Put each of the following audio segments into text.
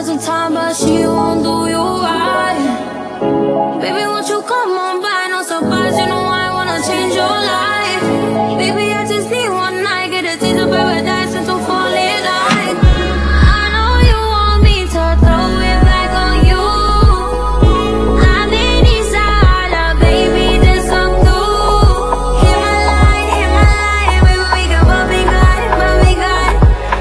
some time, but she won't do you right. Baby, won't you come on by? No surprise, you know I wanna change your life. Baby, I just need one night, get a taste of paradise and to fall in line. I know you want me to throw it back on you. I've been inside, baby, this I'm through. Hit my line, baby, we can bump and grind, bump and grind.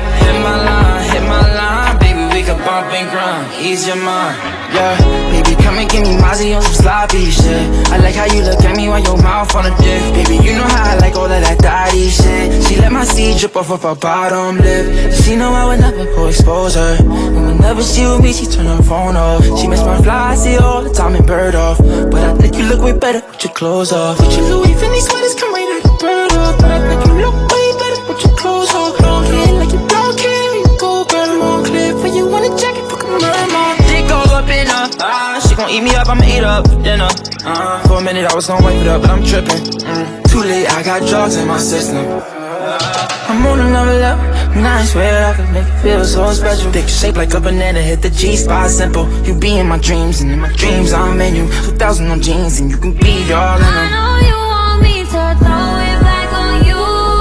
Hit my line, baby, we can bump and grind. Ease your mind, yeah. Baby, come and give me Mozzie on some sloppy shit. I like how you look at me while your mouth on a dick. Baby, you know how I like all of that daddy shit. She let my seed drip off of her bottom lip. She know I would never go expose her. And whenever she with me, she turn her phone off. She miss my fly, I see her all the time and bird off. But I think you look way better with your clothes off. With your Louis Vuitton sweaters, come right like a bird off. But I think you look way better with your clothes off. Long hair like you don't care, you go girl, long clip. When you want a jacket, fuck a mermaid. Dick all up in her, she gon' eat me up, I'ma eat up for dinner. For a minute I was gon' wipe it up, but I'm tripping. Too late, I got drugs in my system. I'm on another level, and I swear I could make it feel so special. Thick shaped like a banana, hit the G-spot simple. You be in my dreams, and in my dreams I'm in you. 2,000 on jeans, and you can be all in them. I know you want me to throw it back on you.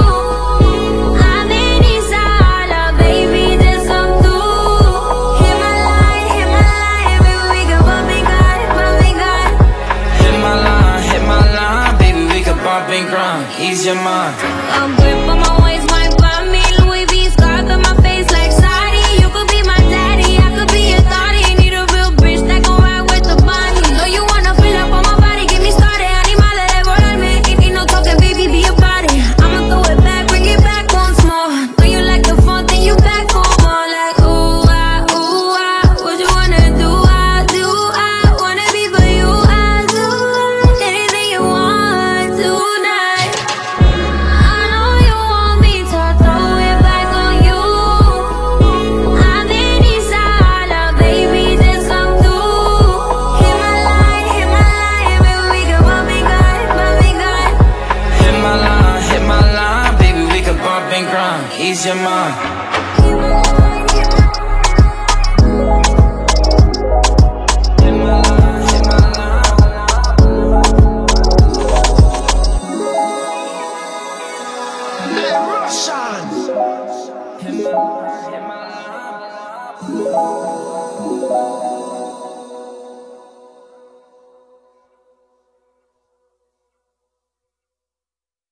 I've been inside, baby, this I'm through. Hit my line, baby, we can bump and grind, bump and grind. Hit my line, baby, we can bump and grind. Ease your mind. A grip on my waist might buy me Louis V scarf in my face like Saudi. You could be my daddy, I could be your thotty. Need a real bitch that gon' ride with the body. Know you wanna fill up on my body, get me started. Animal de volarme, ain't no talking, baby, be about it. I'ma throw it back, bring it back once more. Know you like the fun, then you back for more. Like ooh ah, what you wanna do? I wanna be for you. I do anything you want tonight. I know you want me to throw it back on you. I've been inside, baby, this I'm through. Hit my line, baby, we can bump and grind, bump and grind. Hit my line, baby, we can bump and grind. Ease your mind.